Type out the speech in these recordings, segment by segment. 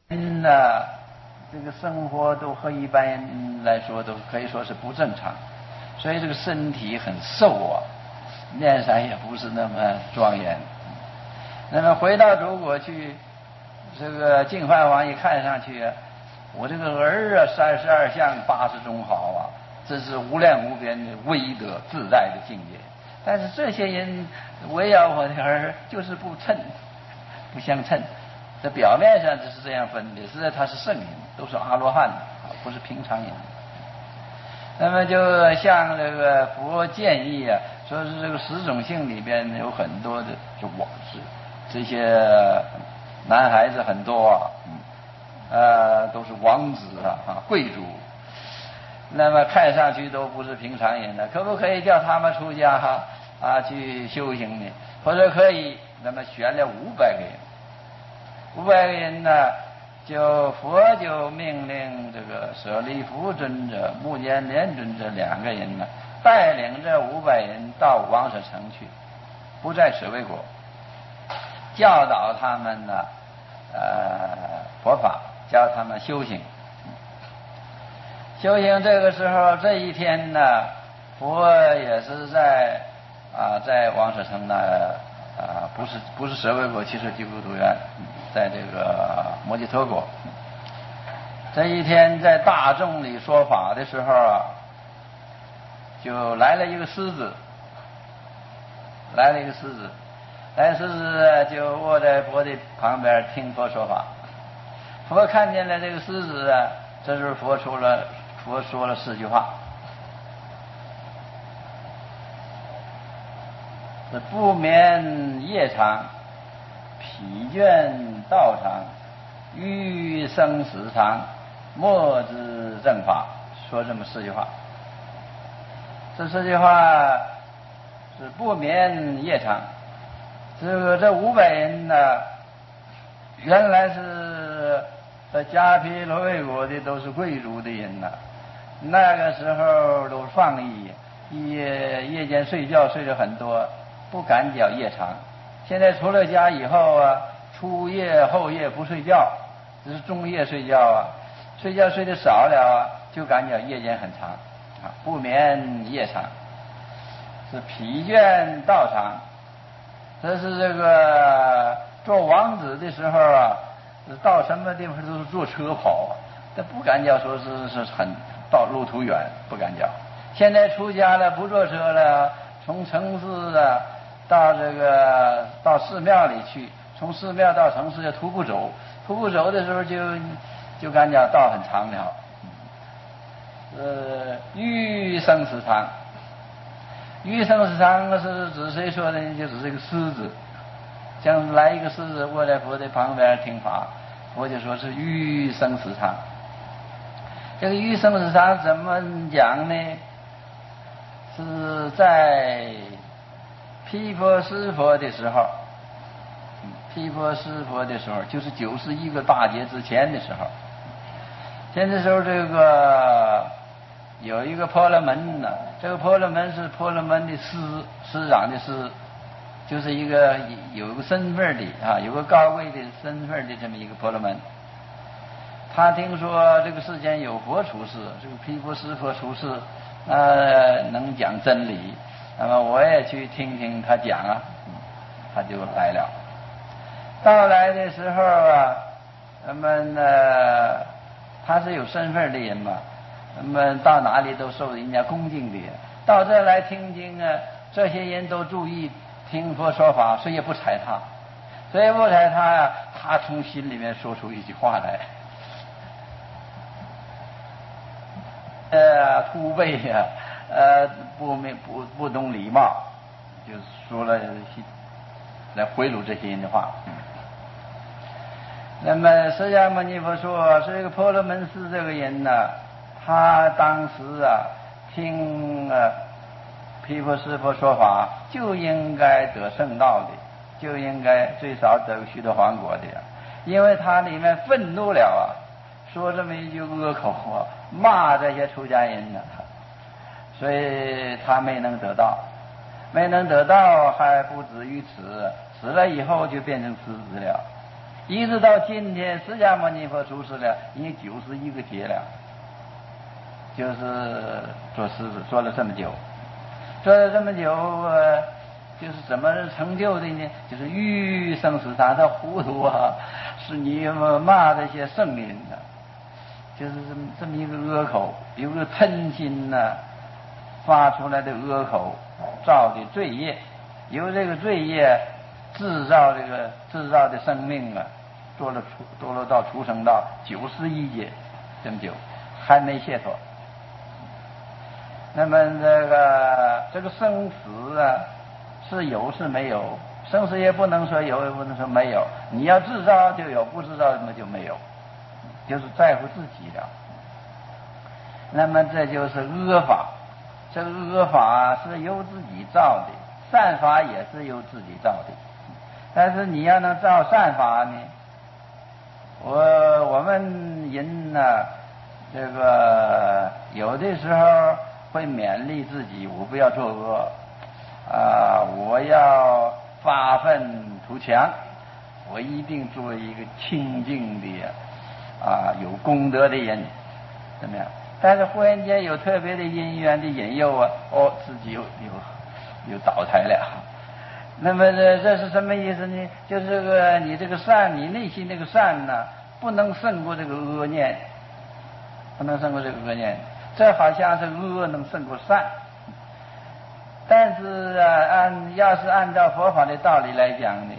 这个生活都和一般人来说都可以说是不正常，所以这个身体很瘦啊，面上也不是那么庄严。那么回到中国去，这个净饭王一看上去我这个儿啊32相80中好啊，这是无量无边的威德自在的境界。但是这些人围绕我的儿就是不称，不相称。这表面上就是这样分的，实在他是圣人，都是阿罗汉，不是平常人。那么就像这个佛建议说是这个10种性里边有很多的这些男孩子很多都是王子贵族，那么看上去都不是平常人的，可不可以叫他们出家去修行呢？或者可以，那么选了500个人，500个人佛就命令这个舍利弗尊者、目犍连尊者2个人带领这500人到王舍城去，不在舍卫国，教导他们佛法，教他们修行。修行这个时候，这一天佛也是在王舍城不是舍卫国，其实基督徒园，在这个摩揭陀国。这一天在大众里说法的时候就来了一个狮子，狮子就卧在佛的旁边听佛说法。佛看见了这个狮子这时候佛说了4句话：不眠夜长，疲倦道长，欲生死长，莫知正法。说这么4句话。这4句话是不眠夜长。这500人原来是迦毗罗卫国的，都是贵族的人那个时候都放逸，夜间睡觉睡得很多，不敢讲夜长。现在出了家以后初夜后夜不睡觉，只是中夜睡觉睡觉睡得少了就敢讲夜间很长不眠夜长。是疲倦道长，这是这个做王子的时候到什么地方都是坐车跑这不敢讲说是很到路途远，不敢讲。现在出家了不坐车了，从城市到寺庙里去，从寺庙到城市徒步走的时候就敢讲道很长了。欲生死长，欲生死长是指谁说的？就指这个狮子，像来一个狮子卧在佛的旁边听法，佛就说是欲生死长。这个欲生死长怎么讲呢？是在毗婆尸佛的时候，就是91个大劫之前的时候。这时候这个有一个婆罗门这个婆罗门是婆罗门的师长的师，就是有个身份的有个高贵的身份的这么一个婆罗门。他听说这个世间有佛出世，这个毗婆尸佛出世能讲真理，那么我也去听听他讲他就来了。到来的时候那么他是有身份的人嘛，那么到哪里都受人家恭敬的。到这来听经这些人都注意听佛说法，谁也不睬他，他从心里面说出一句话来，秃背不懂礼貌，就说了来贿赂这些人的话。那么释迦牟尼佛说，这个婆罗门师这个人他当时听毗婆尸佛说法，就应该得圣道的，就应该最少得须陀洹果的因为他里面愤怒了说这么一句恶口骂这些出家人所以他没能得到，还不止于此，死了以后就变成狮子了。 一直到今天，释迦牟尼佛出世了，已经91个劫了，就是做狮子做了这么久，就是怎么成就的呢？就是欲生死他的糊涂啊，是你骂这些圣人呢，就是这么一个恶口，有个嗔心呢，发出来的恶口造的罪业，由这个罪业制造的生命啊，堕落到畜生道91劫这么久，还没解脱。那么这个生死啊，是有是没有？生死也不能说有，也不能说没有。你要制造就有，不制造那么就没有，就是在乎自己了。那么这就是恶法，这个恶法是由自己造的，善法也是由自己造的。但是你要能造善法呢，我们人呢，这个有的时候会勉励自己，我不要作恶我要发愤图强，我一定做一个清净的有功德的人，怎么样？但是忽然间有特别的因缘的引诱自己又倒台了。那么这是什么意思呢？就是你这个善，你内心这个善呢，不能胜过这个恶念，这好像是恶能胜过善。但是要是按照佛法的道理来讲呢，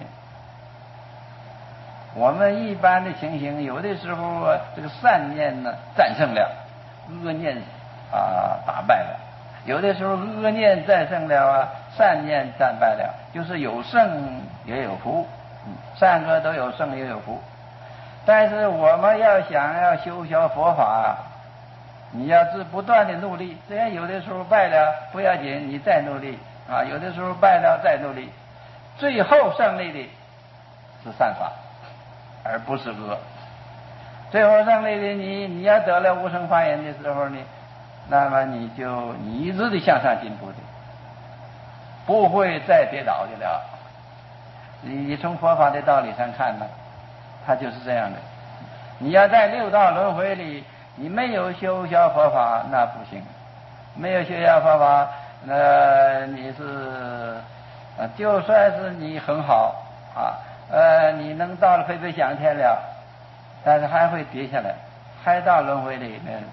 我们一般的情形，有的时候这个善念呢战胜了，恶念打败了；有的时候恶念战胜了善念战败了，就是有胜也有负，善恶都有胜也有负。但是我们想要修学佛法，你要是不断的努力，虽然有的时候败了不要紧，你再努力有的时候败了再努力，最后胜利的是善法，而不是恶。最后胜利的你要得了无生法眼的时候呢，那么你一直的向上进步的，不会再跌倒的了。你从佛法的道理上看呢，它就是这样的。你要在六道轮回里，你没有修学佛法那不行，没有修学佛法，你是就算是你很好你能到了飞飞向天了，但是还会跌下来，还到轮回里面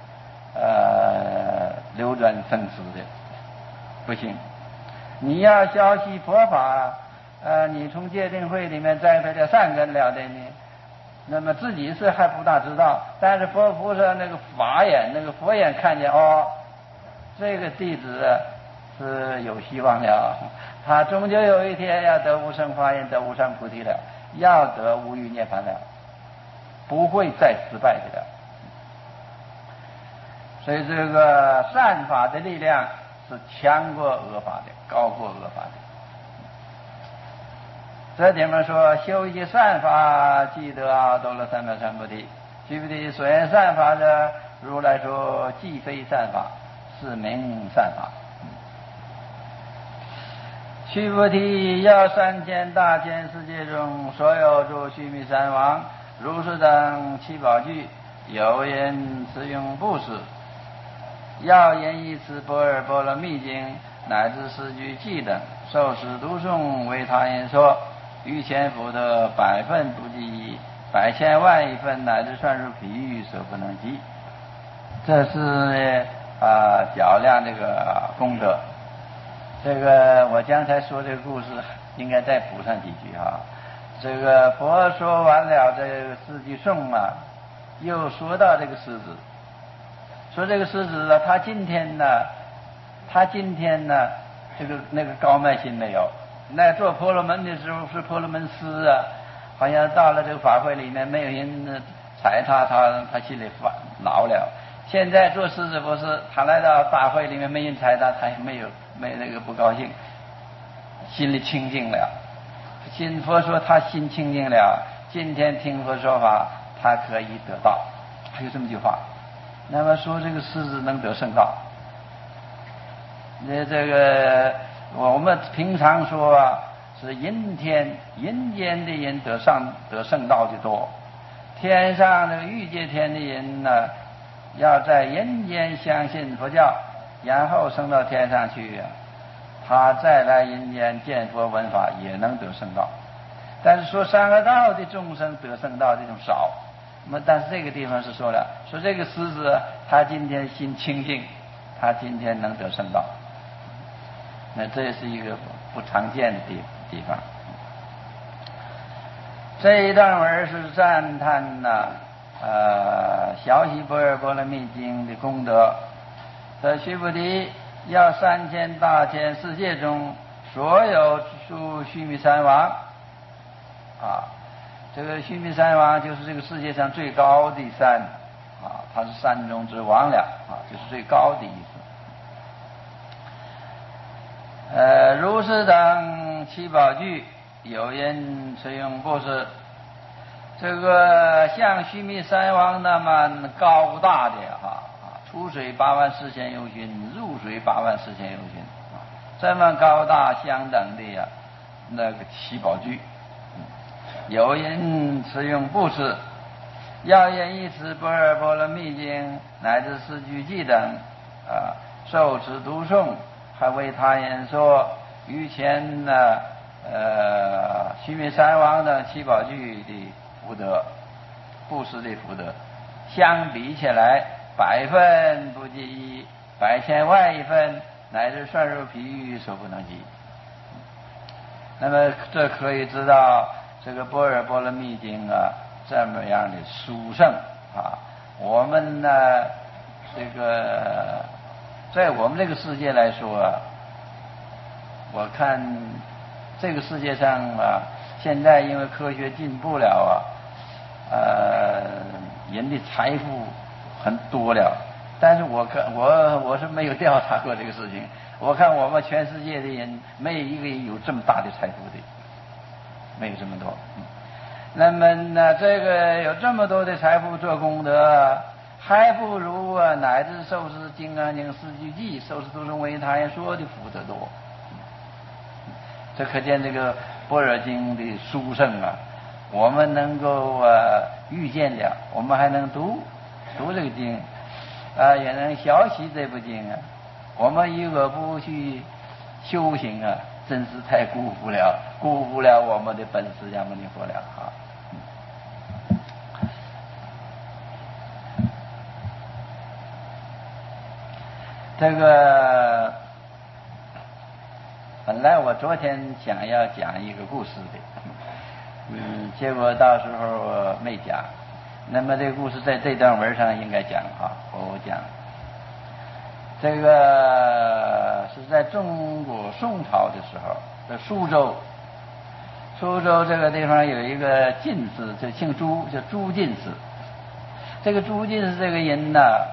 流转生死的，不行。你要学习佛法你从戒定慧里面栽培了善根了的呢，那么自己是还不大知道，但是佛菩萨那个法眼那个佛眼看见这个弟子是有希望了，他终究有一天要得无生法眼，得无上菩提了，要得无余涅槃了，不会再失败的了。所以这个善法的力量是强过恶法的，高过恶法的。这点们说修一善法，即得多罗三藐三菩提。须菩提，所言善法者，如来说既非善法，是名善法。须菩提，要3000大千世界中所有诸须弥山王、如是等七宝具，有人持用布施，要言一此般若波罗蜜经，乃至四句偈等，受持读诵为他人说，于前福德百分不及，百千万亿分，乃至算入譬喻，所不能及。这是较量这个功德。这个我刚才说这个故事应该再补上几句这个佛说完了这个四句颂又说到这个狮子，说这个狮子他今天呢这个那个高迈心没有，那做婆罗门的时候是婆罗门师好像到了这个法会里面没有人踩他心里恼了。现在做狮子不是，他来到大会里面没人踩他也没那个不高兴，心里清净了。佛说他心清净了，今天听佛说法，他可以得道，还有这么句话。那么说这个狮子能得圣道，这个我们平常说是阴天，阴间的人得圣道的多，天上的欲界天的人呢，要在阴间相信佛教，然后升到天上去他再来阴间见佛闻法也能得圣道。但是说三恶道的众生得圣道这种少，那么但是这个地方是说了，说这个狮子他今天心清净，他今天能得圣道，那这是一个不常见的地方。这一段文是赞叹小喜般若波罗蜜经的功德。这须菩提，要3000大千世界中所有诸须弥山王这个须弥山王就是这个世界上最高的山它是山中之王了就是最高的意思。如是等七宝具，有人持用布施。这个像须弥山王那么高大的出水84000由旬，入水84000由旬这么高大相等的那个七宝具，有人持用布施。要人一持般若波罗蜜经乃至四句偈等受持读诵，还为他人说于前须弥山王的七宝具的福德，布施的福德，相比起来100分不及1，百千万亿分，乃至算入譬喻所不能及。那么这可以知道这个般若波罗蜜经这么样的殊胜我们呢这个在我们这个世界来说我看这个世界上现在因为科学进步了人的财富很多了，但是我是没有调查过这个事情。我看我们全世界的人没有一个人有这么大的财富的，没有这么多。那么呢，这个有这么多的财富做功德，还不如乃至受持金刚经四句偈，受持读诵为他人说的福德多。这可见这个般若经的殊胜我们能够预见了，我们还能读这个经也能学习这部经我们如果不去修行真是太辜负了我们的本师释迦牟尼佛了这个本来我昨天想要讲一个故事的结果到时候没讲。那么这个故事在这段文上应该讲我讲。这个是在中国宋朝的时候，在苏州这个地方有一个进士，就姓朱，叫朱进士。这个朱进士这个人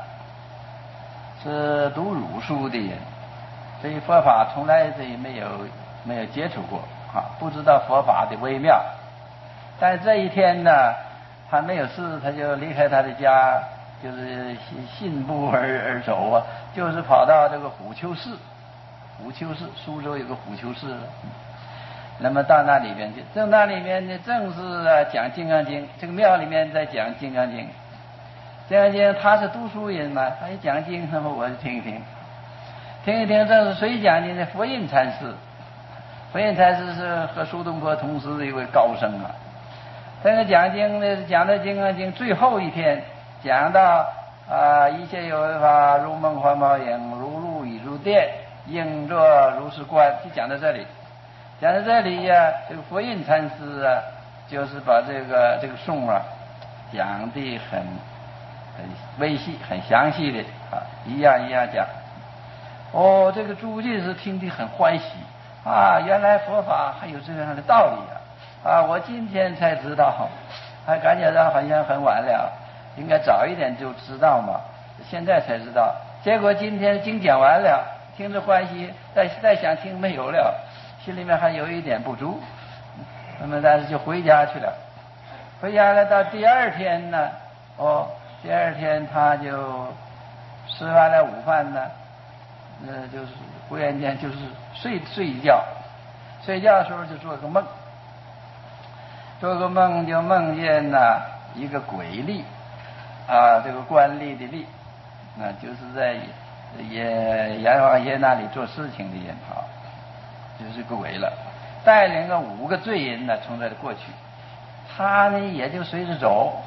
是读儒书的人，所以佛法从来没有接触过不知道佛法的微妙。但是这一天他没有事，他就离开他的家，就是信步而走就是跑到这个虎丘寺，苏州有个虎丘寺那么到那里边去，那里面呢正是讲金刚经，这个庙里面在讲金刚经。他是读书人嘛，他一讲经那么我就听一听，正是谁讲经的？佛印禅师。佛印禅师是和苏东坡同时的一位高僧这个讲经呢，讲到金刚经最后一天，讲到一切有为法，如梦幻泡影，如露亦如电，应作如是观，就讲到这里。这个佛印禅师就是把这个颂讲得很微细、很详细的一样讲。这个朱进士听得很欢喜原来佛法还有这样的道理我今天才知道，还感觉到好像很晚了，应该早一点就知道嘛，现在才知道。结果今天经讲完了，听着欢喜，再想听没有了，心里面还有一点不足。那么但是就回家去了。回家了到第二天呢，第二天他就吃完了午饭呢，就是忽然间就是睡一觉， 睡觉的时候就做个梦，做个梦就梦见一个鬼吏这个官吏的吏，就是在阎王爷那里做事情的人就是个鬼了，带领个5个罪人从这里过去，他呢也就随着走，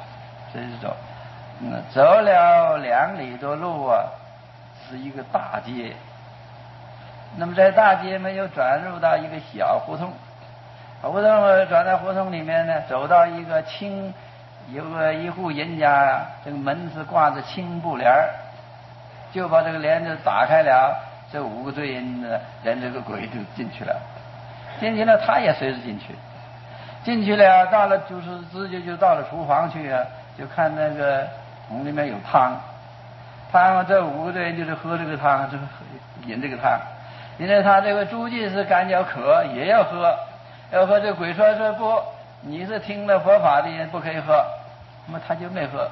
走了2里多路是一个大街。那么在大街又转入到一个小胡同，转到胡同里面呢，走到一个有一户人家，这个门是挂着青布帘，就把这个帘子打开了，这5个罪人呢，连这个鬼就进去了，他也随着进去了，到了就是直接就到了厨房去就看那个桶里面有汤，这5个罪人就是喝这个汤，饮这个汤。因为他这个诸祭司感觉渴也要喝，这个鬼说不，你是听了佛法的人不可以喝，那么他就没喝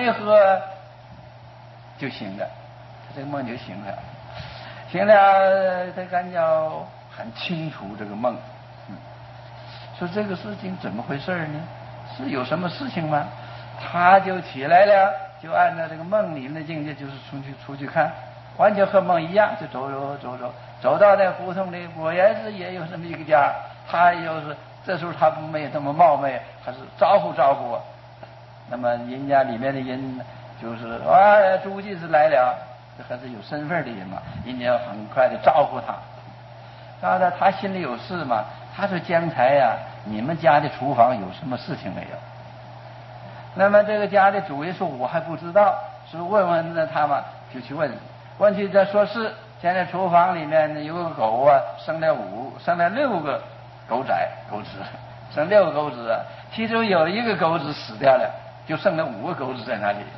就醒了，他这个梦就醒了，他感觉很清楚这个梦，说这个事情怎么回事呢？是有什么事情吗？他就起来了，就按照这个梦里面的境界，就是出去看，完全和梦一样，就走到那胡同里，果然是也有这么一个家。他这时候他没有这么冒昧，他是招呼我。那么人家里面的人就是诸祭司来了，这还是有身份的人嘛，人家很快的招呼他。当然他心里有事嘛，他说将才你们家的厨房有什么事情没有？那么这个家的主人说我还不知道，是问他嘛，就去问去，他说是现在厨房里面有个狗生了6个狗子，生6个狗子，其中有1个狗子死掉了，就剩了5个狗子在那里。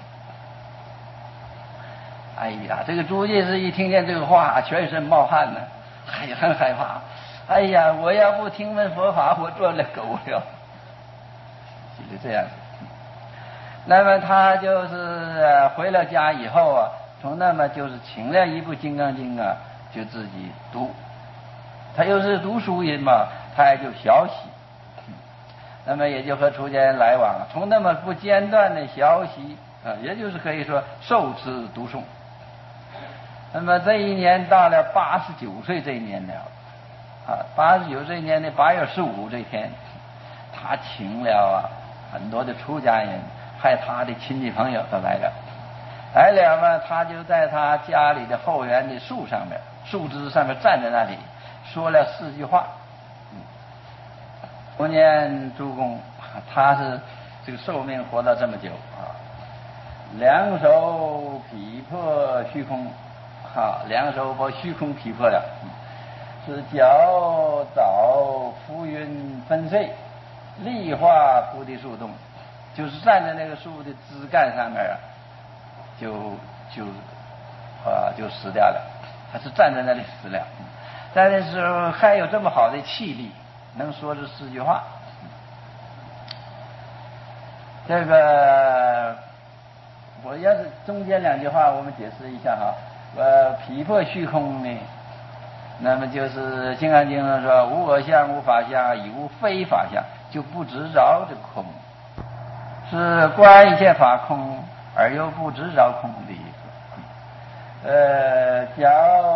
哎呀，这个朱进士一听见这个话，全身冒汗呢，很害怕。哎呀，我要不听闻佛法，我做了狗了。就是这样。那么他就是回了家以后从那么就是请了一部《金刚经》就自己读。他又是读书人嘛，他也就学习。那么也就和出家人来往，从那么不间断的学习也就是可以说受持读诵。那么这一年到了89岁这一年了89岁年的8月15这天，他请了很多的出家人，还有他的亲戚朋友都来了嘛，他就在他家里的后园的树枝上面站在那里，说了4句话。不念诸公，他是这个寿命活到这么久两手劈破虚空两手把虚空劈破了，是脚倒浮云分碎，力化菩提树洞，就是站在那个树的枝干上面就死掉了。他是站在那里死了，但那时候还有这么好的气力，能说这4句话。这个我要是中间2句话我们解释一下劈破虚空呢，那么就是《金刚经》上说无我相无法相亦无非法相，就不执着这个空，是观一切法空而又不执着空的意思。脚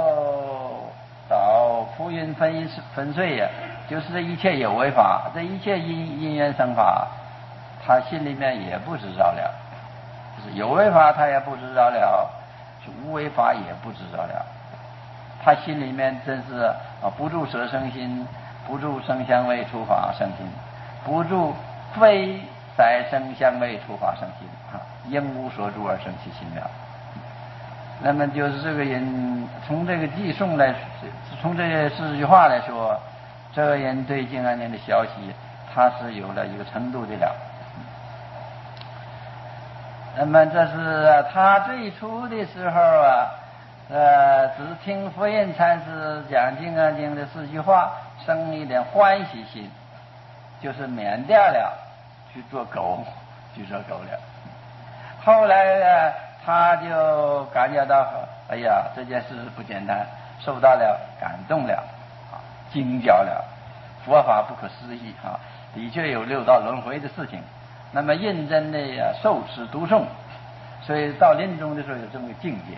倒浮云分碎就是这一切有为法，这一切因缘生法，他心里面也不执着了，就是有为法他也不执着了，无为法也不执着了。他心里面真是不住舍生心，不住声香味触法生心，不住非在声香味触法生心因无所住而生其心了。那么就是这个人从这个寄送来，从这4句话来说，这个人对金刚经的学习他是有了一个程度的了。那么这是他最初的时候只听佛印禅师讲金刚经的4句话，生一点欢喜心，就是免掉了去做狗了。后来他就感觉到哎呀这件事不简单，受到了感动了惊叫了， 佛法不可思议啊，的确有六道轮回的事情。那么认真的受持读诵，所以到临终的时候有这么个境界。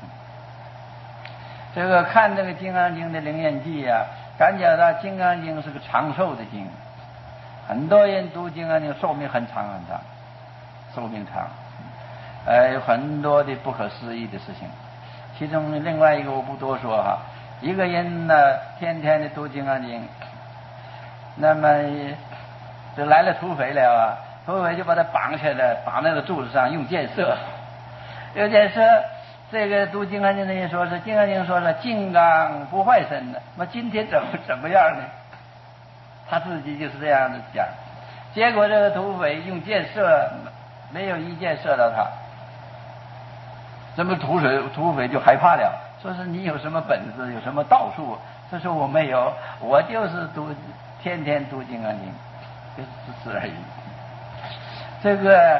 这个看这个《金刚经》的灵验记啊，感觉到《金刚经》是个长寿的经，很多人读《金刚经》寿命很长很长，寿命长，有很多的不可思议的事情。其中另外一个我不多说哈，一个人呢天天的读《金刚经》，那么就来了土匪了啊，土匪就把他绑起来，绑在了柱子上，用箭射。有箭射，这个读《金刚经》的人说是《金刚经》说是金刚不坏身的，那今天怎么样呢？他自己就是这样的讲。结果这个土匪用箭射，没有一箭射到他。这么土匪就害怕了，说是你有什么本事，有什么道术？他说我没有，我就是天天读《金刚经》，就是此而已。这个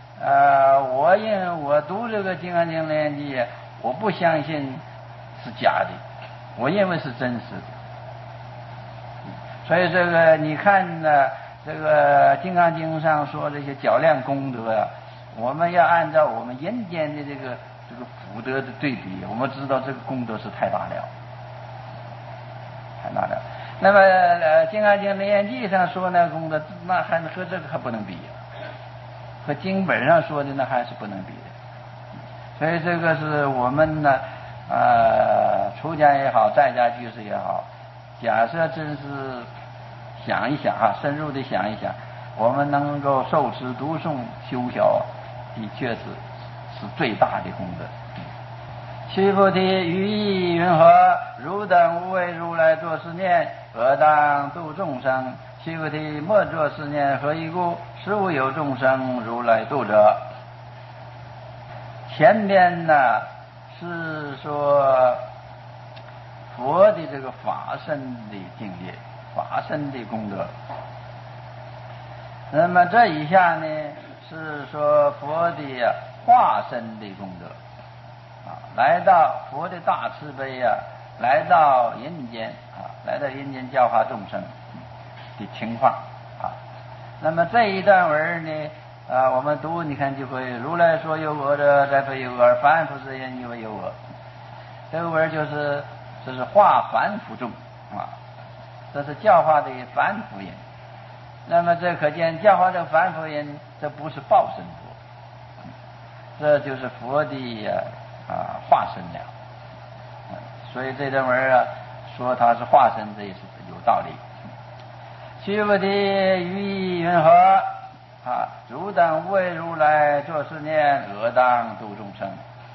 我读这个《金刚经》灵验记，我不相信是假的，我认为是真实的。所以这个你看呢，这个《金刚经》上说这些较量功德啊，我们要按照我们人间的这个福德的对比，我们知道这个功德是太大了，太大了。那么《金刚经》灵验记上说那功德，那还和这个还不能比，和经本上说的那还是不能比的。所以这个是我们呢，出家也好，在家居士也好，假设真是想一想啊，深入的想一想，我们能够受持读诵修学，的确是最大的功德。须菩提，于意云何？汝等无为如来作是念：何当度众生？须菩提，莫作是念，何以故？实无有众生如来度者。前边呢是说佛的这个法身的境界，法身的功德。那么这一下呢是说佛的化身的功德来到佛的大慈悲来到人间来到人间教化众生的情况那么这一段文呢我们读你看就会，如来说有我者，再非有我，凡夫之言以为有我。这个文这是化凡夫众这是教化的凡夫人。那么这可见教化这个凡夫人，这不是报身佛，这就是佛的化身了。所以这段文说他是化身，这也是有道理。须菩提，于意云何？汝等无为如来作是念：何当度众生？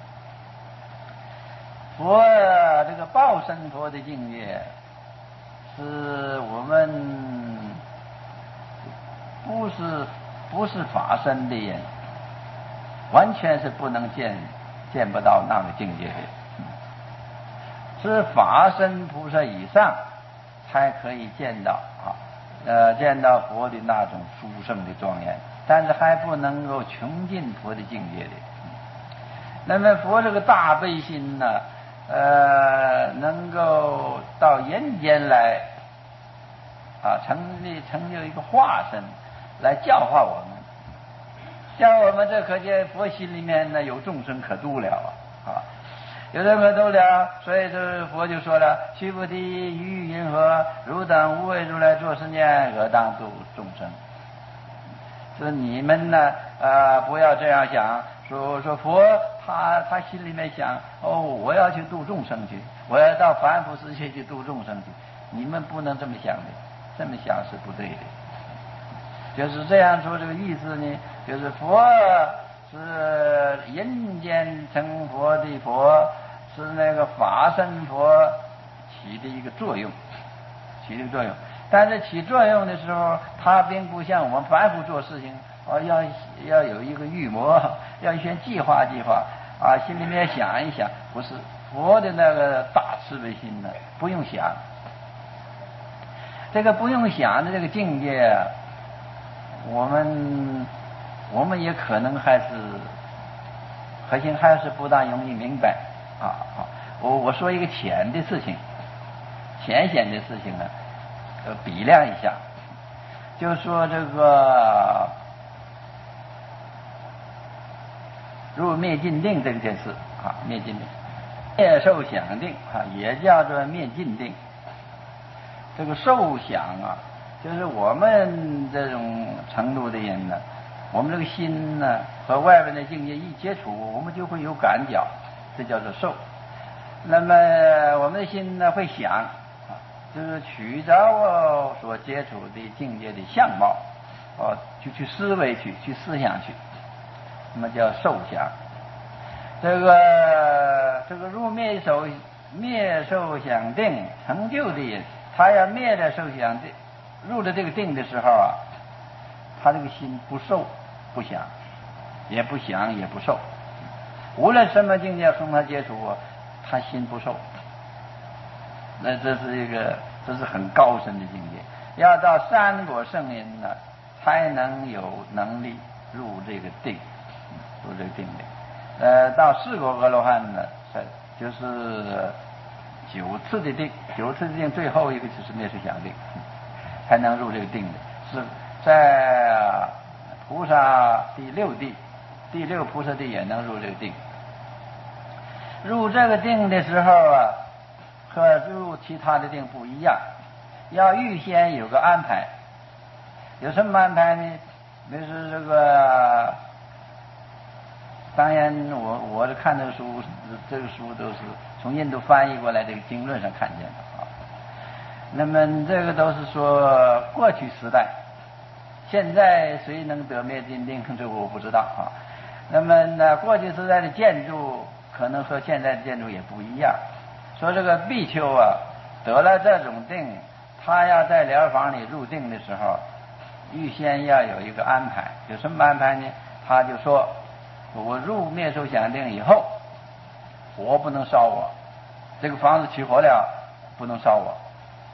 佛这个报身佛的境界，是我们不是法身的人，完全是不能见不到那个境界的。是法身菩萨以上才可以见到见到佛的那种殊胜的庄严，但是还不能够穷尽佛的境界的。那么佛这个大悲心呢能够到人间来成就一个化身来教化我们，像我们这可见佛心里面呢有众生可度了有人可度了，所以这佛就说了：须菩提，于云何？汝等无为如来作是念：何当度众生？说你们呢不要这样想，说佛他心里面想我要去度众生去，我要到凡夫世界去度众生去，你们不能这么想的，这么想是不对的。就是这样说这个意思呢，就是佛是人间成佛的佛，是那个法身佛起的一个作用，但是起作用的时候，它并不像我们凡夫做事情要有一个预谋，要先计划心里面想一想，不是佛的那个大慈悲心呢，不用想。这个不用想的这个境界我们也可能还是不大容易明白我说一个浅显的事情呢， 比量一下，就说这个入灭尽定这件事啊，灭尽定，灭受想定啊，也叫做灭尽定。这个受想啊，就是我们这种程度的人呢，我们这个心呢和外边的境界一接触，我们就会有感觉，这叫做受。那么我们的心呢会想，就是取着我所接触的境界的相貌，就去思维去思想去，那么叫受想。这个入灭受想定成就的人，他要灭了受想定，入了这个定的时候啊，他这个心不受不想，也不想也不受，无论什么境界跟他接触，他心不受。那这是很高深的境界，要到三果圣人呢，才能有能力入这个定，入这个定里。到四果阿罗汉呢，就是9次的定，9次的定最后一个就是灭受想定，才能入这个定的。是在菩萨第6地，第6菩萨地也能入这个定。入这个定的时候啊，和入其他的定不一样，要预先有个安排。有什么安排呢？就是这个，当然我看这个书，这个书都是从印度翻译过来的经论上看见的啊。那么这个都是说过去时代，现在谁能得灭尽定，这我不知道啊。那么呢，过去时代的建筑可能和现在的建筑也不一样。说这个比丘啊，得了这种定，他要在疗房里入定的时候，预先要有一个安排。有什么安排呢？他就说，我入灭受想定以后，火不能烧我，这个房子起火了不能烧我，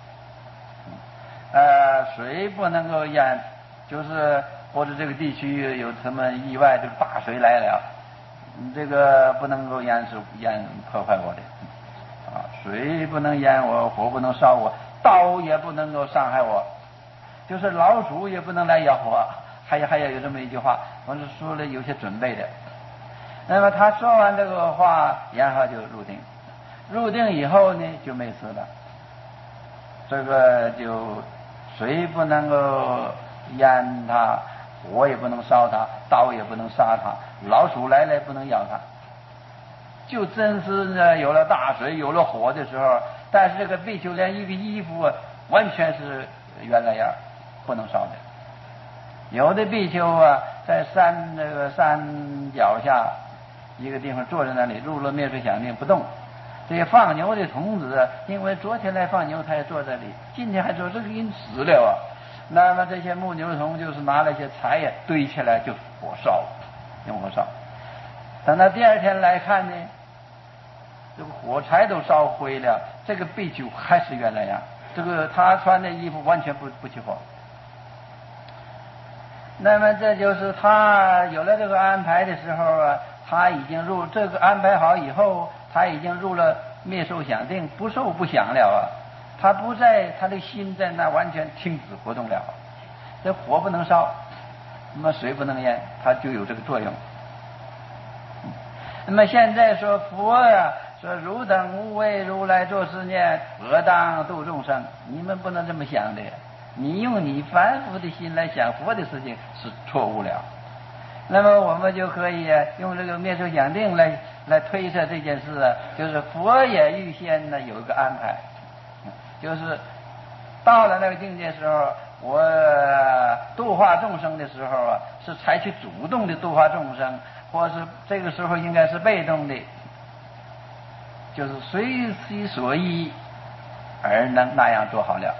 水不能够淹，就是或者这个地区有什么意外，这个大水来了，这个不能够淹破坏我的啊，水不能淹我，火不能烧我，刀也不能够伤害我，就是老鼠也不能来咬我，还要有这么一句话，我是说了有些准备的。那么他说完这个话，然后就入定，入定以后呢就没事了，这个就水不能够淹他，火也不能烧他，刀也不能杀他，老鼠来了不能咬他。就真是呢，有了大水有了火的时候，但是这个比丘连一个衣服完全是原来样，不能烧的。有的比丘啊，在山脚下一个地方坐在那里，入了灭受想定不动。这些放牛的童子，因为昨天来放牛，他也坐这里，今天还坐这个人死了啊。那么这些牧牛童就是拿了一些柴呀堆起来就火烧，用火烧。等到第2天来看呢，这个火柴都烧灰了，这个比丘还是原来样，这个他穿的衣服完全不起火。那么这就是他有了这个安排的时候啊，他已经入这个安排好以后，他已经入了灭受想定，不受不想了啊，他不在，他的心在那完全停止活动了。这火不能烧，那么水不能淹，它就有这个作用。那么现在说佛呀，说汝等无为如来作是念，何当度众生？你们不能这么想的，你用你凡夫的心来想佛的事情是错误了。那么我们就可以用这个灭受想定来推测这件事啊，就是佛也预先呢有一个安排，就是到了那个境界时候，我度化众生的时候啊，是采取主动的度化众生，或是这个时候应该是被动的，就是随其所依而能那样做好了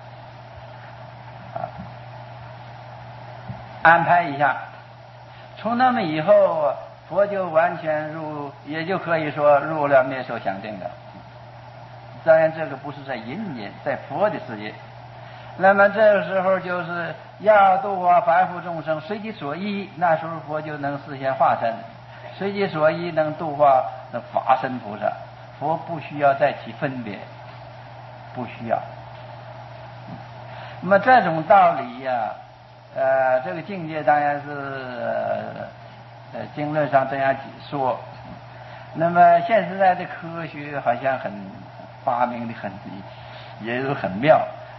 安排一下。从那么以后，佛就完全也就可以说入了灭受想定了。当然这个不是在人间，在佛的世界。那么这个时候就是要度化凡夫众生，随其所依，那时候佛就能实现化身，随其所依能度化那法身菩萨，佛不需要再起分别，不需要。 那么这种道理呀，这个境界当然是经论上这样说。那么现时代的科学好像发明的也是很妙。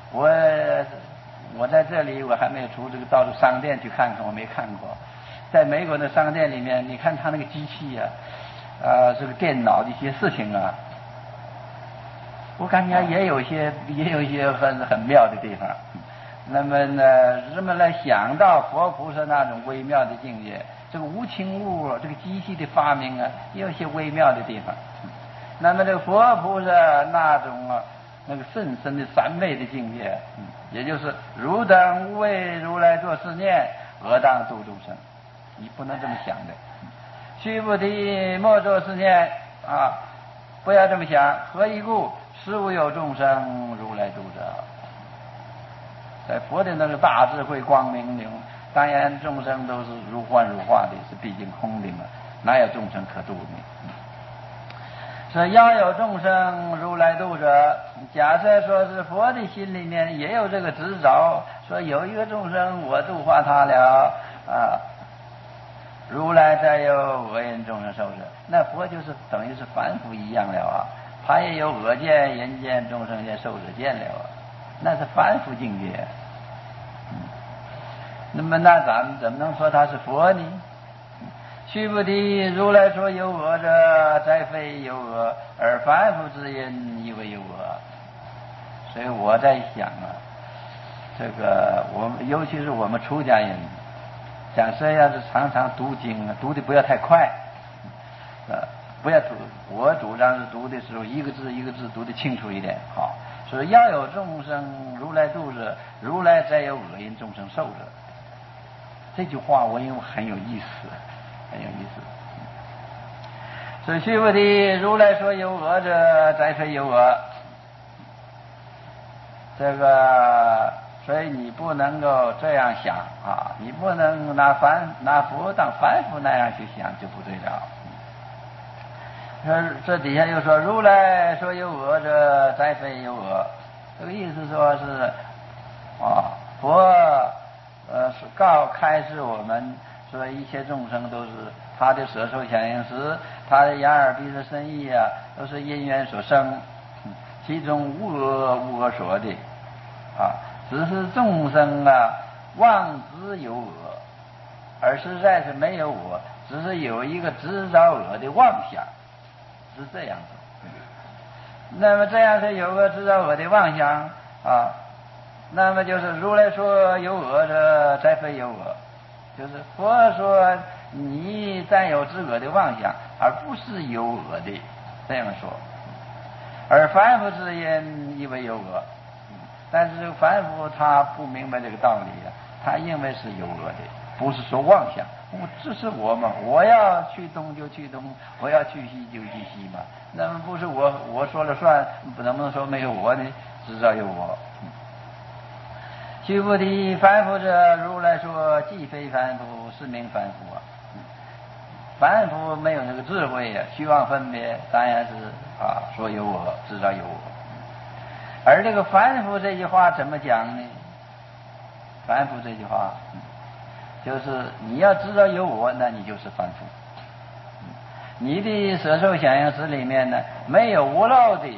我在这里我还没有出这个到商店去看看，我没看过。在美国的商店里面，你看他那个机器啊，这个电脑的一些事情啊，我感觉也有一些很妙的地方。那么呢，人们来想到佛菩萨那种微妙的境界，这个无情物这个机器的发明啊，也有一些微妙的地方。那么这个佛菩萨那种那个甚深的三昧的境界，也就是汝等无为如来作是念，何当度众生？你不能这么想的。须菩提，莫作是念啊！不要这么想。何以故？实无有众生如来度者。在佛的那个大智慧光明中，当然众生都是如幻如化的，是毕竟空的嘛，哪有众生可度呢？说要有众生如来度者，假设说是佛的心里面也有这个执着，说有一个众生我度化他了啊，如来再有恶人众生受者，那佛就是等于是凡夫一样了啊，他也有恶见、人见、众生见、受者见了啊，那是凡夫境界。那么那咱们怎么能说他是佛呢？须菩提，如来说有我者，再非有我，而凡夫之因以为有我。所以我在想啊，这个尤其是我们出家人，假设要是常常读经，读的不要太快，不要我主张是读的时候一个字一个字读得清楚一点，好。所以要有众生如来度者，如来再有恶因众生受者。这句话我认为很有意思，很有意思。所以须菩提，如来说有我者，再非有我。这个，所以你不能够这样想啊，你不能拿佛当凡夫那样去想，就不对了。这底下又说，如来说有我者，再非有我。这个意思说是佛开示我们说，一切众生都是他的舌受想行识，他的眼耳鼻舌身意啊，都是因缘所生，其中无我所的啊，只是众生啊妄执有我，而实在是没有我，只是有一个执着我的妄想，是这样子。那么这样是有个执着我的妄想啊。那么就是如来说有我者，再非有我，就是佛说你占有知我的妄想，而不是有我的，这样说。而凡夫之因以为有我，但是这个凡夫他不明白这个道理啊，他认为是有我的，不是说妄想。这是我嘛，我要去东就去东，我要去西就去西嘛，那么不是我说了算，能不能说没有我呢？至少有我。须菩提，凡夫者，如来说既非凡夫，是名凡夫啊。凡夫没有那个智慧啊，虚妄分别，当然是说有我，至少有我。而这个凡夫这句话怎么讲呢？凡夫这句话，就是你要知道有我，那你就是凡夫。你的舍受想行识里面呢，没有无漏的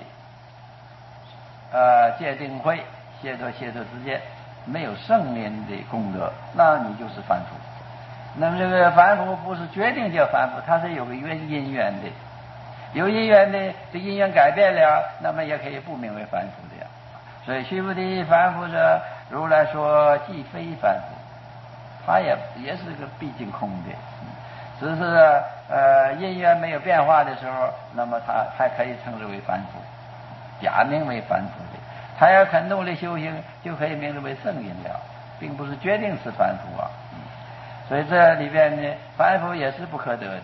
戒定慧、解脱之见，没有圣人的功德，那你就是凡夫。那么这个凡夫不是决定叫凡夫，他是有个因缘的，有因缘的，这因缘改变了，那么也可以不名为凡夫的呀。所以须菩提，凡夫者，如来说既非凡夫，他也是个毕竟空的，只是因缘没有变化的时候，那么他还可以称之为凡夫，假名为凡夫的。他要肯努力修行，就可以名字为圣人了，并不是决定是凡夫啊。所以这里边呢，凡夫也是不可得的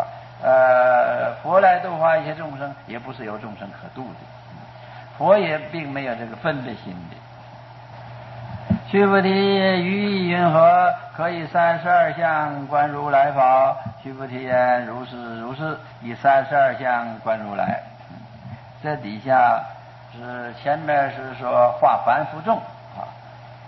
佛来度化一些众生，也不是有众生可度的，佛也并没有这个分别心的。须菩提，于意云何？可以32相观如来否？须菩提言：如是如是，以32相观如来。这底下是前面是说化凡夫众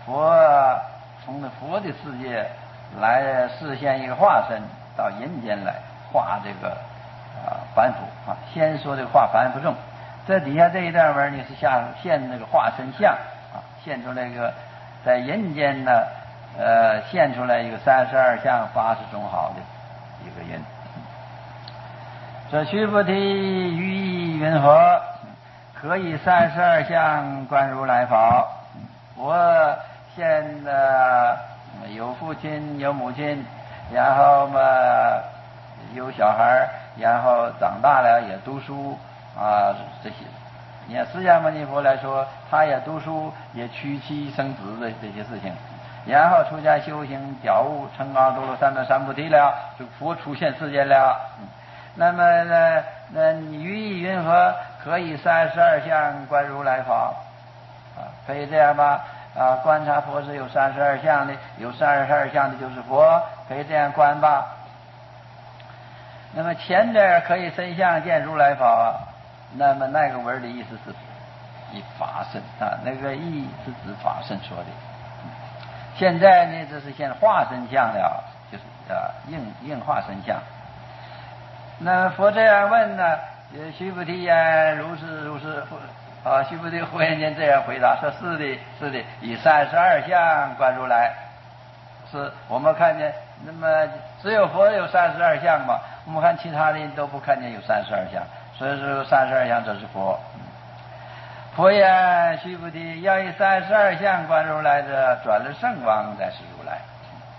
佛从佛的世界来实现一个化身到人间来化这个凡夫啊。先说这个化凡夫众，这底下这一段文呢是现那个化身相啊，现出来一个在人间呢现出来一个32相80种好的一个人。这须菩提于意云何？可以32相观如来宝。我现有父亲有母亲，然后嘛有小孩，然后长大了也读书啊，这些。你看释迦牟尼佛来说，他也读书，也娶妻生子的这些事情，然后出家修行了悟成阿耨多罗三藐三菩提了，就佛出现世间了。那么你于意云何？可以32相观如来宝啊，可以这样吧？啊，观察佛是有32相的，有32相的就是佛，可以这样观吧？那么前边可以身相见如来宝啊，那么那个文的意思是以法身啊，那个意是指法身说的。现在呢，这是现化身相了，就是应化身相。那佛这样问呢，须菩提呀，如是如是。啊，须菩提忽然间这样回答说：“是的，是的，以32相观如来。”是我们看见，那么只有佛有32相嘛？我们看其他的人都不看见有32相，所以说32相这是佛。佛言：“须菩提，要以32相观如来者，转了圣王才是如来。”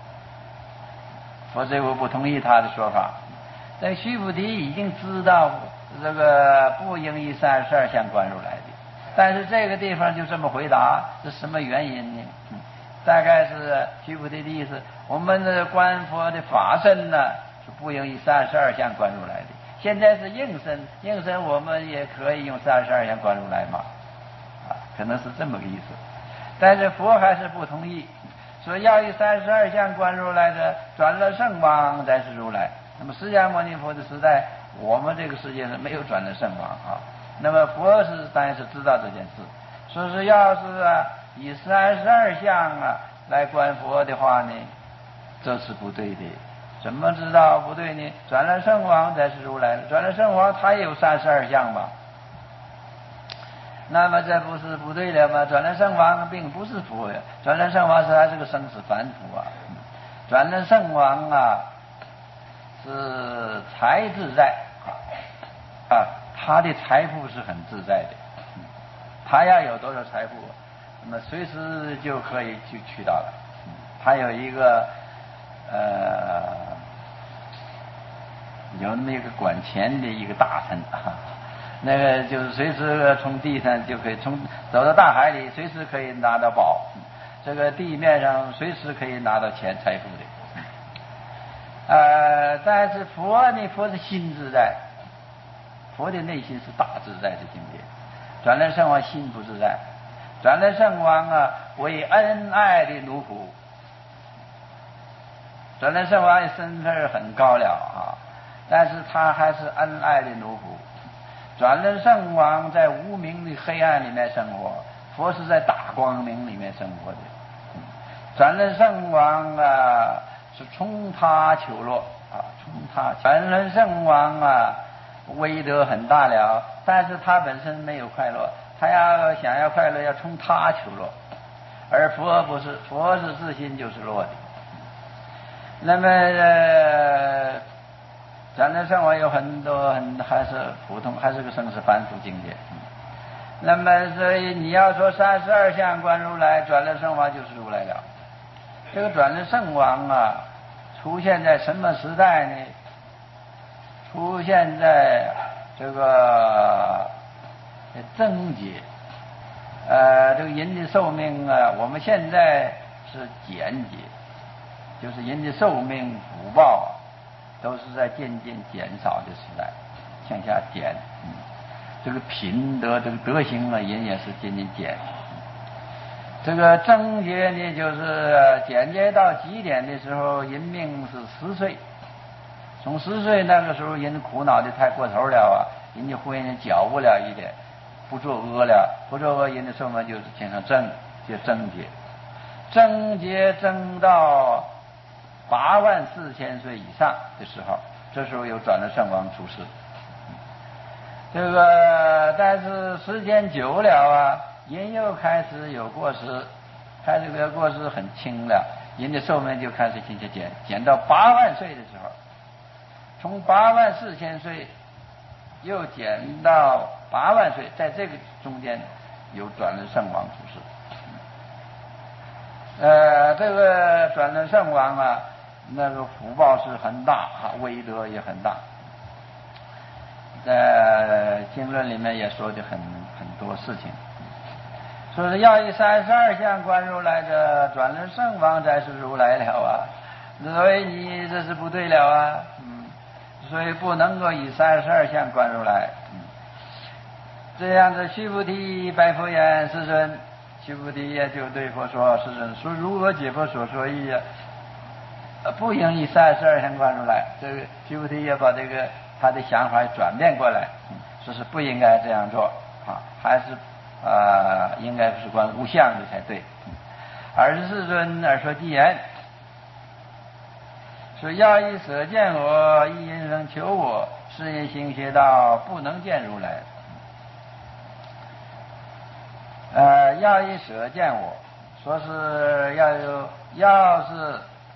佛这我不同意他的说法。但须菩提已经知道这个不应以32相观如来的，但是这个地方就这么回答，是什么原因呢？大概是须菩提的意思，我们的观佛的法身呢是不应以32相观如来的，现在是应身我们也可以用32相观如来嘛，啊，可能是这么个意思。但是佛还是不同意，说要以32相观如来的，转了圣王才是如来。那么释迦牟尼佛的时代，我们这个世界上没有转了圣王啊。那么佛是当然是知道这件事，说是要是以32相来观佛的话呢，这是不对的。怎么知道不对呢？转了圣王才是如来，转了圣王他也有32相吧？那么这不是不对了吗？转了圣王并不是佛呀，转了圣王还是个生死凡夫啊。转了圣王是财自在啊，他的财富是很自在的，他要有多少财富，那么随时就可以去取到了。他有一个有那么一个管钱的一个大臣啊，那个就是随时从地上就可以走到大海里，随时可以拿到宝，这个地面上随时可以拿到财富的。但是佛呢，佛是心自在，佛的内心是大自在的境界。转轮圣王心不自在，转轮圣王为恩爱的奴仆。转轮圣王的身份很高了啊，但是他还是恩爱的奴仆。转轮圣王在无明的黑暗里面生活，佛是在大光明里面生活的。转轮圣王是从他求乐啊，从他转轮圣王威德很大了，但是他本身没有快乐，他想要快乐要从他求乐，而佛不是，佛是自心就是乐的。那么转轮圣王有很多还是普通，还是个生死凡夫境界。那么所以你要说32相观如来，转轮圣王就是如来了。这个转轮圣王出现在什么时代呢？出现在这个增劫。这个人的寿命我们现在是减劫，就是人的寿命福报都是在渐渐减少的时代，向下减。这个品德，这个德行人也是渐渐减。这个增劫呢，就是减劫到极点的时候，人命是10岁。从10岁那个时候，人苦恼的太过头了人家忽然间觉悟了一点，不作恶了，不作恶，人的寿命就是天上就增劫。 增劫增到84000岁以上的时候，这时候有转轮圣王出世。但是时间久了啊，人又开始有过失，开始这个过失很轻了，人的寿命就开始渐渐减到8万岁的时候，从84000岁又减到8万岁，在这个中间有转轮圣王出世。这个转轮圣王啊，那个福报是很大，威德也很大。在经论里面也说的很多事情，说是要以32相观如来的转轮圣王才是如来了啊，所以你这是不对了啊，所以不能够以32相观如来。这样子，须菩提白佛言：世尊。须菩提也就对佛说：世尊，说如我解佛所说义啊，不应以32相观如来。这个须菩提也把这个他的想法转变过来，说是不应该这样做啊，还是应该是观无相的才对。世尊而说偈言，说要以舍见我，以因声求我，是因行邪道，不能见如来。要以舍见我，说是要是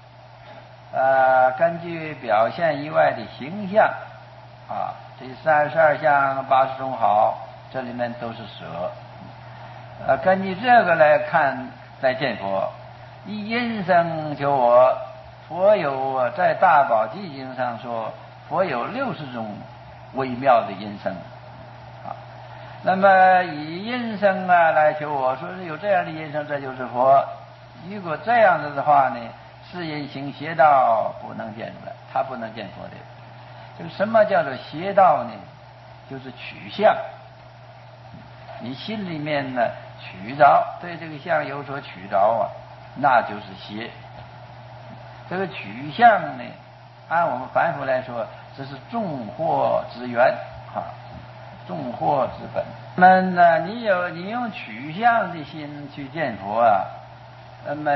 根据表现以外的形象啊，这32相80种好，这里面都是舍。根据这个来看来见佛，以因声求我。佛有在大宝积经上说，佛有60种微妙的音声。那么以音声来求我，说是有这样的音声，这就是佛。如果这样子的话呢，是因行邪道，不能见出来，他不能见佛的。这个什么叫做邪道呢？就是取相，你心里面呢取着，对这个相有所取着啊，那就是邪。这个取相呢，按我们凡夫来说，这是众祸之源啊。众祸之本。那么呢，你用取向的心去见佛啊，那么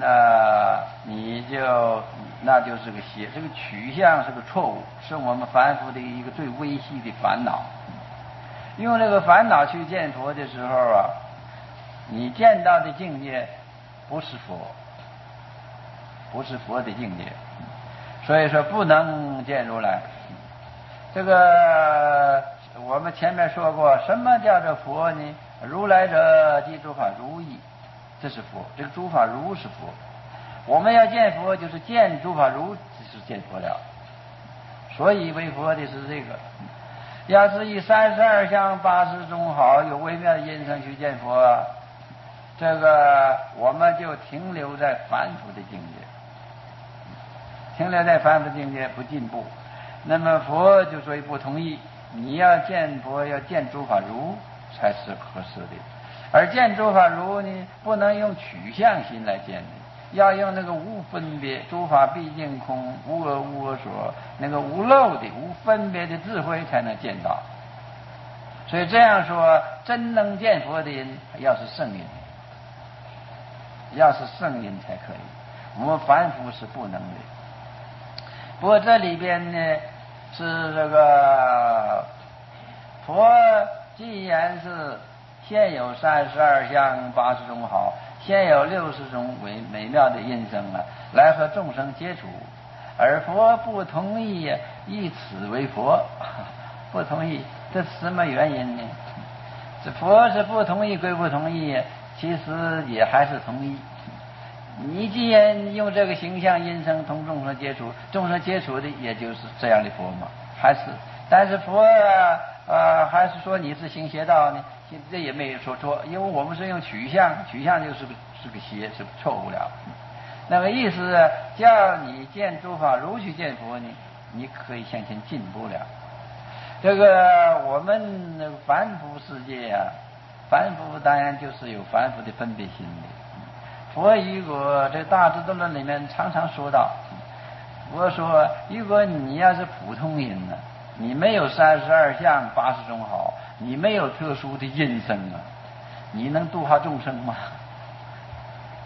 那就是个邪。这个取向是个错误，是我们凡夫的一个最微细的烦恼。用这个烦恼去见佛的时候啊，你见到的境界不是佛，不是佛的境界，所以说不能见如来。这个我们前面说过，什么叫做佛呢？如来者，即诸法如意，这是佛。这个诸法如是佛。我们要见佛，就是见诸法如，就是见佛了。所以为佛的是这个。要是以32相80种好，有微妙的音声去见佛，这个我们就停留在凡夫的境界，停留在凡夫境界不进步。那么佛就所以不同意，你要见佛要见诸法如才是合适的，而见诸法如呢，不能用取向心来见的，要用那个无分别，诸法毕竟空，无我无我所，那个无漏的无分别的智慧才能见到。所以这样说，真能见佛的人要是圣人，要是圣人才可以，我们凡夫是不能的。不过这里边呢，是这个佛既然是现有32相80种好，现有60种美妙的音声来和众生接触，而佛不同意以此为佛，不同意，这是什么原因呢？这佛是不同意归不同意，其实也还是同意。你既然用这个形象音声同众生接触，众生接触的也就是这样的佛嘛，还是，但是佛还是说你是行邪道呢？这也没有说错，因为我们是用取向，取向就是个邪，是错误了。那么意思叫你见诸法如去见佛呢，你可以向前进步了。这个我们凡夫世界啊，凡夫当然就是有凡夫的分别心的。佛如果这大智度论里面常常说到，我说如果你要是普通人呢，你没有32相80种好，你没有特殊的音声啊，你能度化众生吗？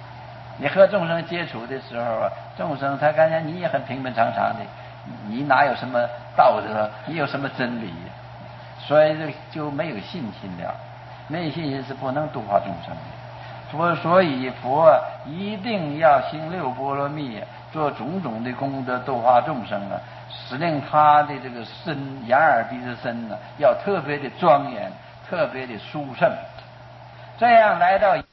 你和众生接触的时候啊，众生他感觉你也很平平常常的，你哪有什么道德，你有什么真理，所以就没有信心了。没有信心是不能度化众生的。所以佛一定要行六波罗蜜，做种种的功德度化众生啊，使令他的这个身眼耳鼻的身呢，要特别的庄严，特别的殊胜。这样来到